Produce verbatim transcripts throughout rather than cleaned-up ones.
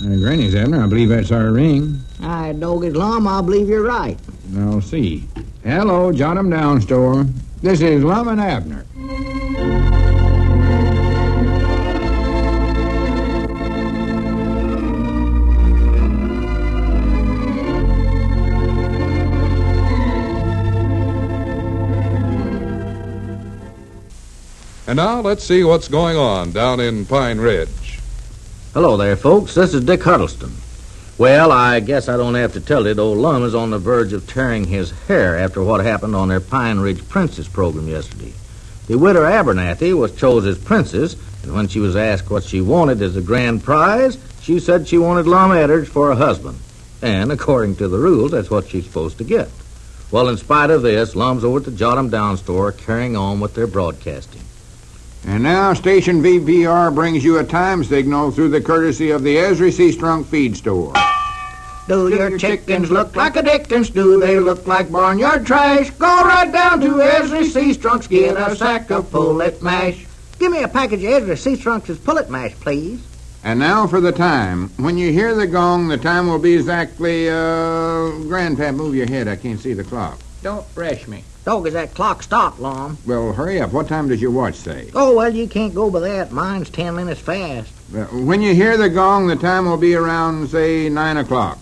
Uh, Granny's, Abner, I believe that's our ring. I dog it, Lum. I believe you're right. I'll see. Hello, Jot 'em Down store. This is Lum and Abner. And now let's see what's going on down in Pine Ridge. Hello there, folks. This is Dick Huddleston. Well, I guess I don't have to tell you that old Lum is on the verge of tearing his hair after what happened on their Pine Ridge Princess program yesterday. The widow Abernathy was chose as princess, and when she was asked what she wanted as a grand prize, she said she wanted Lum Eddardge for a husband. And according to the rules, that's what she's supposed to get. Well, in spite of this, Lum's over at the Jot 'em Down store carrying on with their broadcasting. And now Station V P R brings you a time signal through the courtesy of the Ezra C. Strunk Feed Store. Do your chickens look like a Dickens? Do they look like barnyard trash? Go right down to Ezra C. Strunk's, get a sack of pullet mash. Give me a package of Ezra C. Strunk's pullet mash, please. And now for the time. When you hear the gong, the time will be exactly, uh... Grandpa, move your head. I can't see the clock. Don't rush me. Dog, is that clock stopped, Lum? Well, hurry up. What time does your watch say? Oh, well, you can't go by that. Mine's ten minutes fast. Uh, when you hear the gong, the time will be around, say, nine o'clock.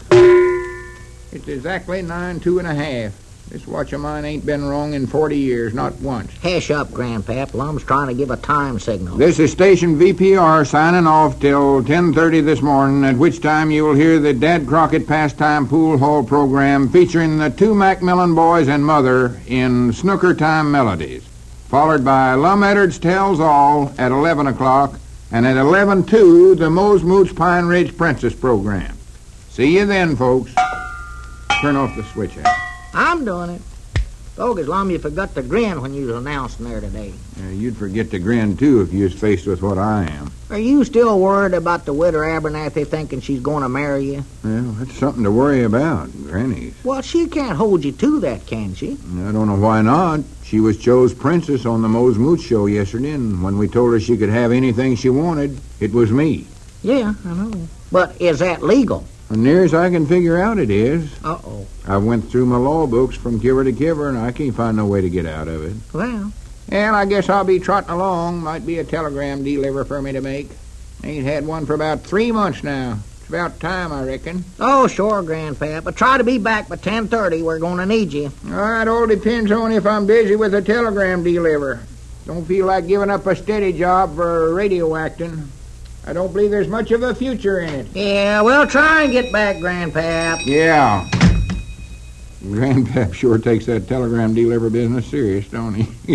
It's exactly nine, two and a half. This watch of mine ain't been wrong in forty years, not once. Hush up, Grandpap. Lum's trying to give a time signal. This is Station V P R signing off till ten thirty this morning, at which time you will hear the Dad Crockett Pastime Pool Hall program featuring the two Macmillan boys and mother in Snooker Time Melodies, followed by Lum Eddardge Tells All at eleven o'clock, and at eleven two, the Mose Moots Pine Ridge Princess program. See you then, folks. Turn off the switch, Al. I'm doing it. Dog, as long as you forgot to grin when you was announcing there today. Uh, you'd forget to grin, too, if you was faced with what I am. Are you still worried about the widow Abernathy thinking she's going to marry you? Well, that's something to worry about, Granny. Well, she can't hold you to that, can she? I don't know why not. She was chose princess on the Mose Moots show yesterday, and when we told her she could have anything she wanted, it was me. Yeah, I know. But is that legal? As near as I can figure out, it is. Uh-oh. I went through my law books from kiver to kiver, and I can't find no way to get out of it. Well. Well, I guess I'll be trotting along. Might be a telegram deliver for me to make. Ain't had one for about three months now. It's about time, I reckon. Oh, sure, Grandpap. But try to be back by ten thirty. We're going to need you. Well, it all depends on if I'm busy with a telegram deliver. Don't feel like giving up a steady job for radio acting. I don't believe there's much of a future in it. Yeah, well, try and get back, Grandpap. Yeah. Grandpap sure takes that telegram deliver business serious, don't he?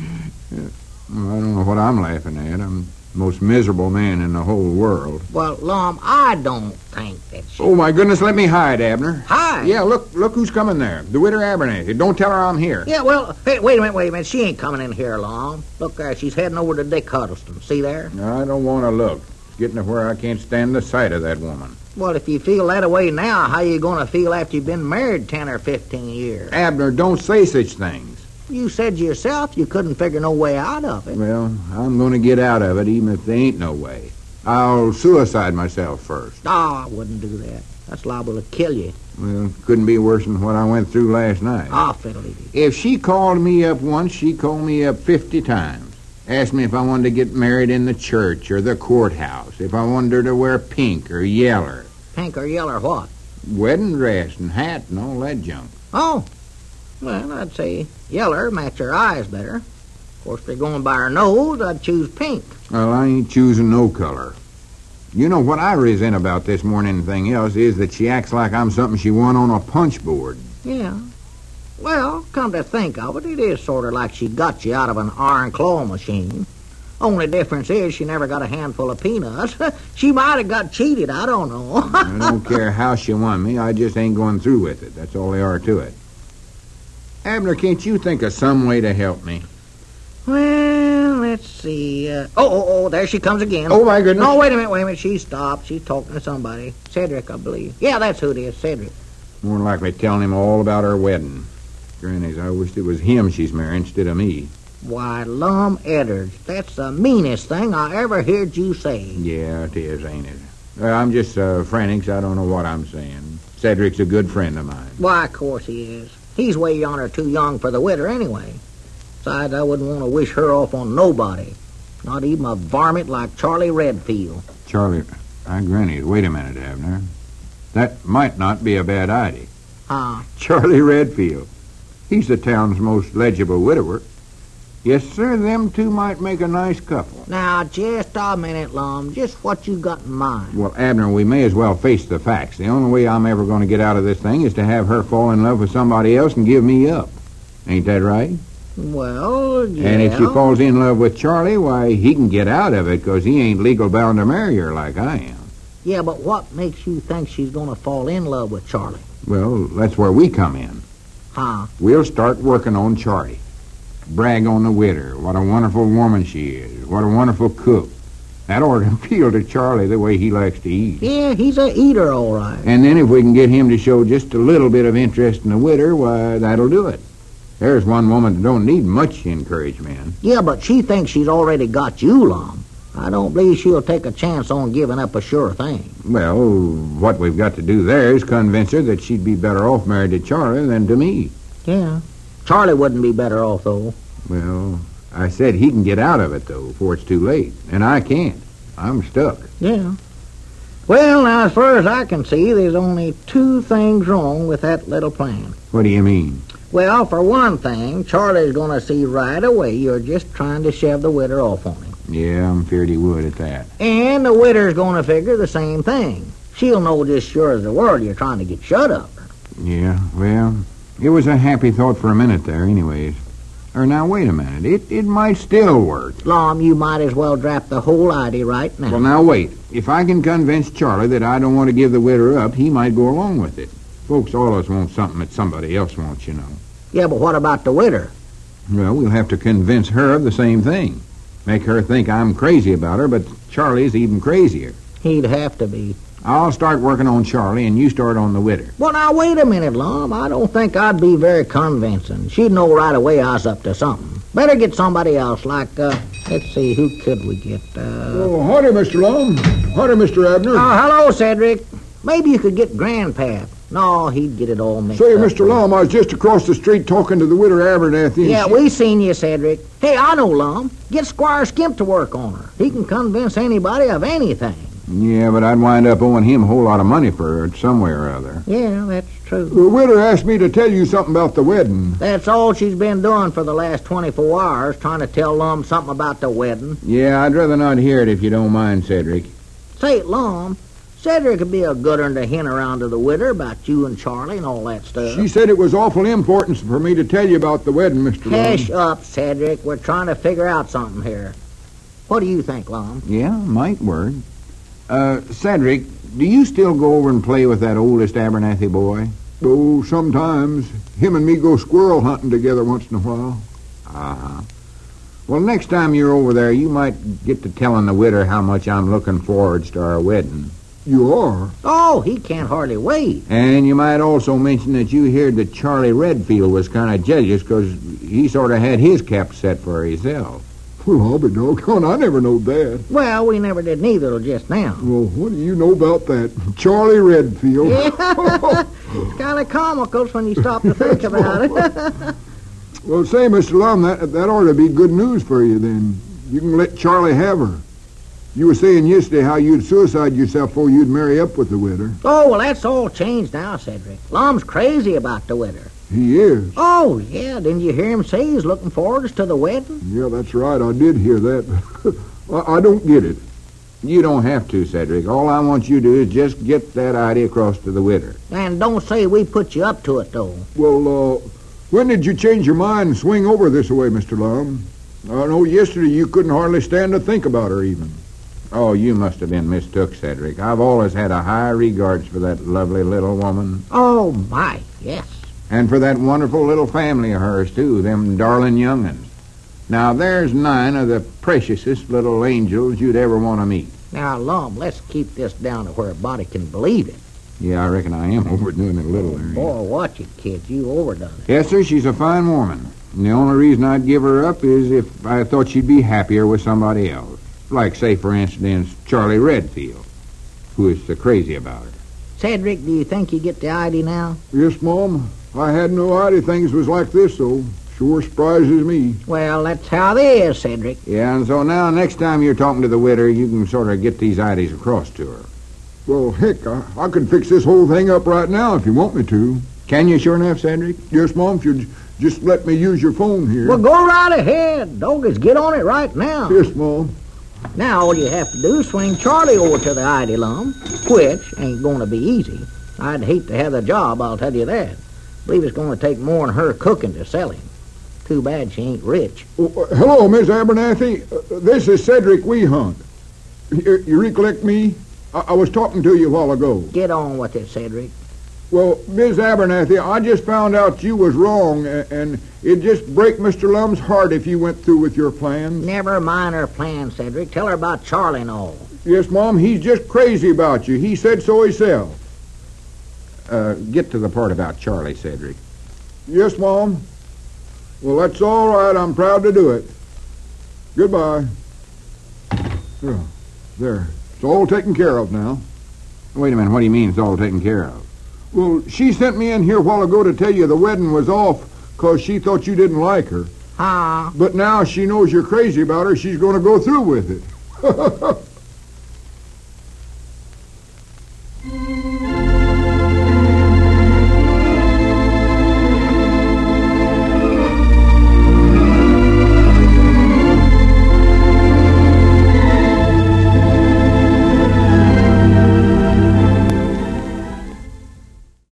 Well, I don't know what I'm laughing at. I'm the most miserable man in the whole world. Well, Lum, I don't think that she... Oh, my goodness, let me hide, Abner. Hide? Yeah, look look who's coming there. The widow Abernathy. Don't tell her I'm here. Yeah, well, hey, wait a minute, wait a minute. She ain't coming in here, Lum. Look there, she's heading over to Dick Huddleston. See there? I don't want to look. It's getting to where I can't stand the sight of that woman. Well, if you feel that way now, how you going to feel after you've been married ten or fifteen years? Abner, don't say such things. You said yourself you couldn't figure no way out of it. Well, I'm going to get out of it, even if there ain't no way. I'll suicide myself first. Oh, I wouldn't do that. That's liable to kill you. Well, couldn't be worse than what I went through last night. Ah, fiddly. If she called me up once, she called me up fifty times. Asked me if I wanted to get married in the church or the courthouse, if I wanted her to wear pink or yeller. Pink or yeller what? Wedding dress and hat and all that junk. Oh, well, I'd say yeller match her eyes better. Of course, if they're going by her nose, I'd choose pink. Well, I ain't choosing no color. You know, what I resent about this more than anything else is that she acts like I'm something she won on a punch board. Yeah. Well, come to think of it, it is sort of like she got you out of an iron claw machine. Only difference is she never got a handful of peanuts. She might have got cheated, I don't know. I don't care how she won me, I just ain't going through with it. That's all there are to it. Abner, can't you think of some way to help me? Well, let's see. Uh, oh, oh, oh, there she comes again. Oh, my goodness. No, wait a minute, wait a minute. She stopped. She's talking to somebody. Cedric, I believe. Yeah, that's who it is, Cedric. More than likely telling him all about our wedding. Granny's, I wished it was him she's marrying instead of me. Why, Lum Eddardge, that's the meanest thing I ever heard you say. Yeah, it is, ain't it? Uh, I'm just uh, frantic. I don't know what I'm saying. Cedric's a good friend of mine. Why, of course he is. He's way yonder too young for the winter anyway. Besides, I wouldn't want to wish her off on nobody. Not even a varmint like Charlie Redfield. Charlie, I granny, wait a minute, Abner. That might not be a bad idea. Huh? Charlie Redfield. He's the town's most legible widower. Yes, sir, them two might make a nice couple. Now, just a minute, Lum. Just what you got in mind? Well, Abner, we may as well face the facts. The only way I'm ever going to get out of this thing is to have her fall in love with somebody else and give me up. Ain't that right? Well, yeah. And if she falls in love with Charlie, why, he can get out of it because he ain't legal bound to marry her like I am. Yeah, but what makes you think she's going to fall in love with Charlie? Well, that's where we come in. Huh? We'll start working on Charlie. Brag on the widow, what a wonderful woman she is, what a wonderful cook. That ought to appeal to Charlie the way he likes to eat. Yeah, he's a eater, all right. And then if we can get him to show just a little bit of interest in the widow, why, that'll do it. There's one woman that don't need much encouragement. Yeah, but she thinks she's already got you, Lum. I don't believe she'll take a chance on giving up a sure thing. Well, what we've got to do there is convince her that she'd be better off married to Charlie than to me. Yeah. Charlie wouldn't be better off, though. Well, I said he can get out of it, though, before it's too late. And I can't. I'm stuck. Yeah. Well, now, as far as I can see, there's only two things wrong with that little plan. What do you mean? Well, for one thing, Charlie's going to see right away you're just trying to shove the widder off on him. Yeah, I'm feared he would at that. And the widder's going to figure the same thing. She'll know just sure as the world you're trying to get shut of her. Yeah, well, it was a happy thought for a minute there, anyways. Or now, wait a minute. It it might still work. Lom, you might as well drop the whole idea right now. Well, now, wait. If I can convince Charlie that I don't want to give the widow up, he might go along with it. Folks always want something that somebody else wants, you know. Yeah, but what about the widder? Well, we'll have to convince her of the same thing. Make her think I'm crazy about her, but Charlie's even crazier. He'd have to be. I'll start working on Charlie, and you start on the widder. Well, now, wait a minute, Lom. I don't think I'd be very convincing. She'd know right away I was up to something. Better get somebody else, like, uh, let's see, who could we get? Uh... Oh, howdy, Mister Long. Howdy, Mister Abner. Oh, hello, Cedric. Maybe you could get Grandpap. No, he'd get it all mixed Say, up. Mister Lum, I was just across the street talking to the widow Abernathy. Yeah, she... we seen you, Cedric. Hey, I know, Lum. Get Squire Skimp to work on her. He can convince anybody of anything. Yeah, but I'd wind up owing him a whole lot of money for it some way or other. Yeah, that's true. The widow asked me to tell you something about the wedding. That's all she's been doing for the last twenty-four hours, trying to tell Lum something about the wedding. Yeah, I'd rather not hear it if you don't mind, Cedric. Say, Lum, Cedric could be a good one to hint around to the widder about you and Charlie and all that stuff. She said it was awful important for me to tell you about the wedding, Mister Lum. Hush up, Cedric. We're trying to figure out something here. What do you think, Lum? Yeah, might work. Uh, Cedric, do you still go over and play with that oldest Abernathy boy? Oh, sometimes. Him and me go squirrel hunting together once in a while. Uh-huh. Well, next time you're over there, you might get to telling the widder how much I'm looking forward to our wedding. You are? Oh, he can't hardly wait. And you might also mention that you heard that Charlie Redfield was kind of jealous because he sort of had his cap set for himself. Well, I'll be doggone. I never knowed that. Well, we never did neither till just now. Well, what do you know about that? Charlie Redfield. Yeah. It's kind of comical when you stop to think about it. Well, say, Mister Lum, that, that ought to be good news for you, then. You can let Charlie have her. You were saying yesterday how you'd suicide yourself before you'd marry up with the widder. Oh, well, that's all changed now, Cedric. Lum's crazy about the widder. He is? Oh, yeah. Didn't you hear him say he's looking forward to the wedding? Yeah, that's right. I did hear that. I, I don't get it. You don't have to, Cedric. All I want you to do is just get that idea across to the widder. And don't say we put you up to it, though. Well, uh, when did you change your mind and swing over this way, Mister Lum? I know yesterday you couldn't hardly stand to think about her even. Oh, you must have been mistook, Cedric. I've always had a high regards for that lovely little woman. Oh, my, yes. And for that wonderful little family of hers, too, them darling young'uns. Now, there's nine of the preciousest little angels you'd ever want to meet. Now, Lum, let's keep this down to where a body can believe it. Yeah, I reckon I am overdoing it a little there. Boy, watch it, kid. You overdone it. Yes, sir, she's a fine woman. And the only reason I'd give her up is if I thought she'd be happier with somebody else. Like, say, for instance, Charlie Redfield. who is so crazy about her. Cedric, do you think you get the idea now? Yes, Mom. I had no idea things was like this, though. Sure surprises me. Well, that's how they is, Cedric. Yeah, and so now next time you're talking to the widow, you can sort of get these ideas across to her. Well, heck, I, I could fix this whole thing up right now if you want me to. Can you sure enough, Cedric? Yes, Mom, if you'd just let me use your phone here. Well, go right ahead. Doggies, get on it right now. Yes, Mom. Now all you have to do is swing Charlie over to the Idylum, which ain't going to be easy. I'd hate to have the job, I'll tell you that. Believe it's going to take more than her cooking to sell him. Too bad she ain't rich. Oh, uh, hello, Miss Abernathy. Uh, this is Cedric Weehunt. You, you recollect me? I, I was talking to you a while ago. Get on with it, Cedric. Well, Miss Abernathy, I just found out you was wrong, and, and it'd just break Mister Lum's heart if you went through with your plans. Never mind her plans, Cedric. Tell her about Charlie and all. Yes, Mom, he's just crazy about you. He said so himself. Uh, get to the part about Charlie, Cedric. Yes, Mom. Well, that's all right. I'm proud to do it. Goodbye. Yeah, there. It's all taken care of now. Wait a minute, what do you mean it's all taken care of? Well, she sent me in here a while ago to tell you the wedding was off because she thought you didn't like her. Ah. But now she knows you're crazy about her. She's going to go through with it.